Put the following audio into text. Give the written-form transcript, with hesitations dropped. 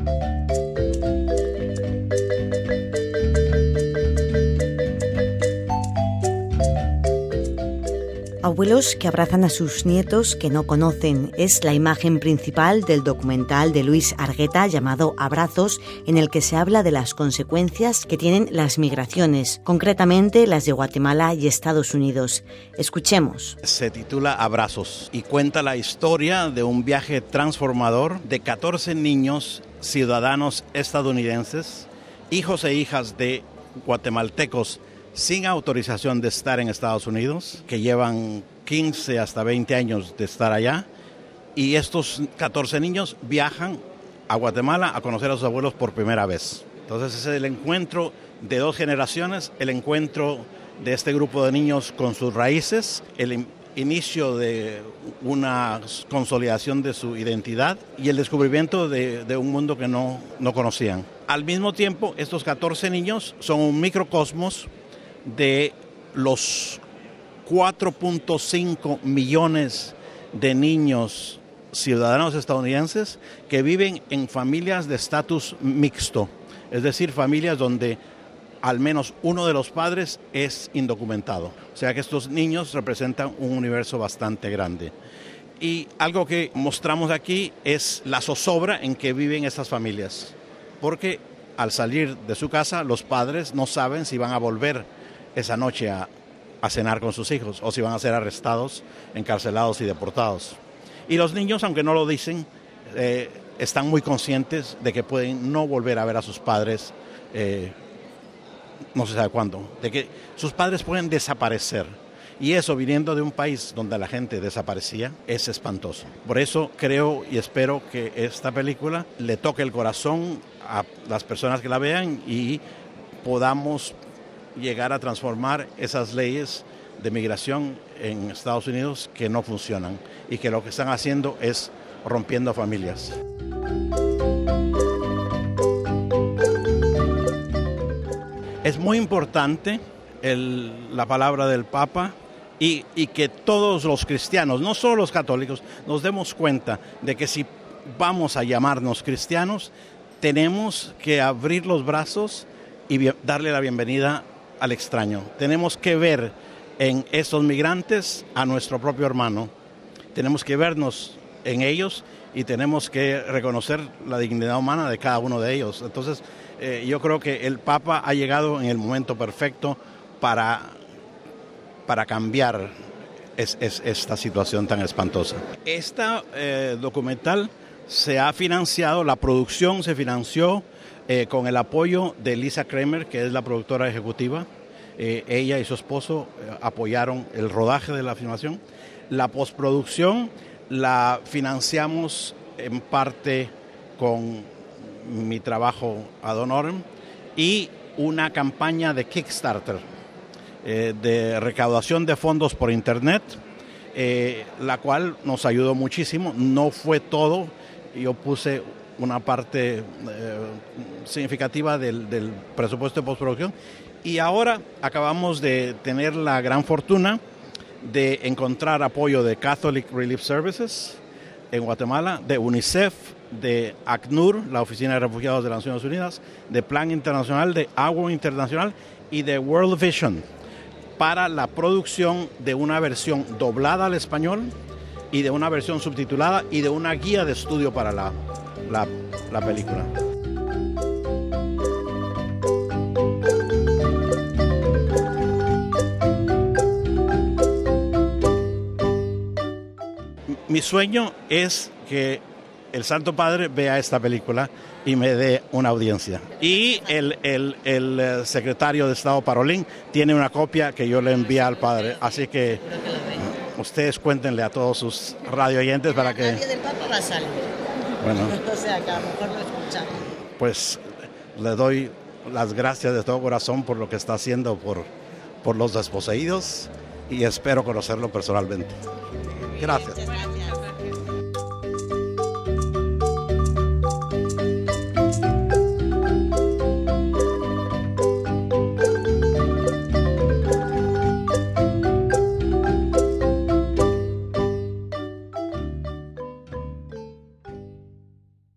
Abuelos que abrazan a sus nietos que no conocen es la imagen principal del documental de Luis Argueta llamado Abrazos, en el que se habla de las consecuencias que tienen las migraciones, concretamente las de Guatemala y Estados Unidos. Escuchemos. Se titula Abrazos y cuenta la historia de un viaje transformador de 14 niños ciudadanos estadounidenses, hijos e hijas de guatemaltecos sin autorización de estar en Estados Unidos, que llevan 15 hasta 20 años de estar allá, y estos 14 niños viajan a Guatemala a conocer a sus abuelos por primera vez. Entonces es el encuentro de dos generaciones, el encuentro de este grupo de niños con sus raíces, el inicio de una consolidación de su identidad y el descubrimiento de un mundo que no conocían. Al mismo tiempo, estos 14 niños son un microcosmos de los 4.5 millones de niños ciudadanos estadounidenses que viven en familias de estatus mixto, es decir, familias donde al menos uno de los padres es indocumentado. O sea que estos niños representan un universo bastante grande. Y algo que mostramos aquí es la zozobra en que viven estas familias, porque al salir de su casa los padres no saben si van a volver esa noche a cenar con sus hijos o si van a ser arrestados, encarcelados y deportados. Y los niños, aunque no lo dicen, están muy conscientes de que pueden no volver a ver a sus padres, no se sabe cuándo, de que sus padres pueden desaparecer. Y eso, viniendo de un país donde la gente desaparecía, es espantoso. Por eso creo y espero que esta película le toque el corazón a las personas que la vean y podamos llegar a transformar esas leyes de migración en Estados Unidos que no funcionan y que lo que están haciendo es rompiendo familias. Es muy importante la palabra del Papa y que todos los cristianos, no solo los católicos, nos demos cuenta de que si vamos a llamarnos cristianos, tenemos que abrir los brazos y darle la bienvenida al extraño. Tenemos que ver en estos migrantes a nuestro propio hermano. Tenemos que vernos en ellos y tenemos que reconocer la dignidad humana de cada uno de ellos. Entonces, yo creo que el Papa ha llegado en el momento perfecto para cambiar esta situación tan espantosa. Esta documental se ha financiado, la producción se financió con el apoyo de Lisa Kramer, que es la productora ejecutiva. Ella y su esposo apoyaron el rodaje de la filmación. La postproducción la financiamos en parte con mi trabajo ad honorem y una campaña de Kickstarter, de recaudación de fondos por internet, la cual nos ayudó muchísimo. No fue todo, yo puse una parte significativa del presupuesto de postproducción y ahora acabamos de tener la gran fortuna de encontrar apoyo de Catholic Relief Services en Guatemala, de UNICEF, de ACNUR, la Oficina de Refugiados de las Naciones Unidas, de Plan Internacional, de Agua Internacional y de World Vision para la producción de una versión doblada al español y de una versión subtitulada y de una guía de estudio para la película. Mi sueño es que el Santo Padre vea esta película y me dé una audiencia. Y el secretario de Estado Parolín tiene una copia que yo le envié al Padre. Así que ustedes cuéntenle a todos sus radio oyentes para que... Nadie del Papa va a salir. Bueno. O sea, que a lo mejor lo escuchamos. Pues le doy las gracias de todo corazón por lo que está haciendo por los desposeídos y espero conocerlo personalmente. Gracias.